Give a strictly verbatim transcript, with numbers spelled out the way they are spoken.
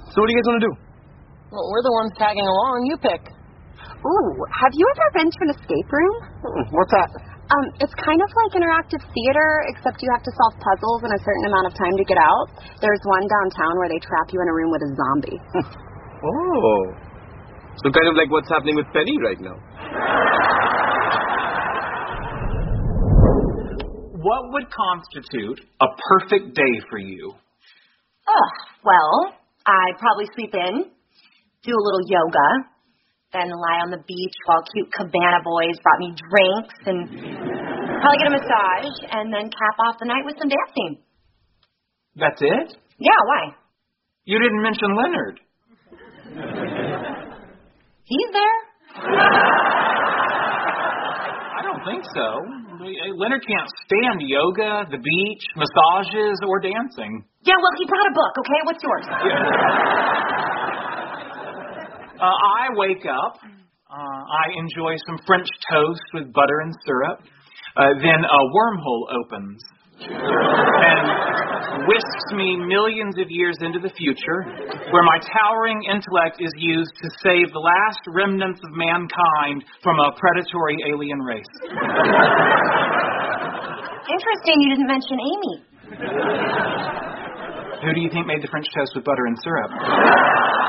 So what are you guys want to do? Well, we're the ones tagging along. You pick. Ooh, have you ever been to an escape room? What's that? Um, it's kind of like interactive theater, except you have to solve puzzles in a certain amount of time to get out. There's one downtown where they trap you in a room with a zombie. Oh. So kind of like what's happening with Penny right now. What would constitute a perfect day for you? Oh, well, I'd probably sleep in, do a little yoga, then lie on the beach while cute cabana boys brought me drinks, and probably get a massage, and then cap off the night with some dancing. That's it? Yeah, why? You didn't mention Leonard. He's there. I don't think so. Leonard can't stand yoga, the beach, massages, or dancing. Yeah, well, he brought a book, okay? What's yours? uh, I wake up. Uh, I enjoy some French toast with butter and syrup. Uh, then a wormhole opens and whisks me millions of years into the future, where my towering intellect is used to save the last remnants of mankind from a predatory alien race. Interesting you didn't mention Amy. Who do you think made the French toast with butter and syrup?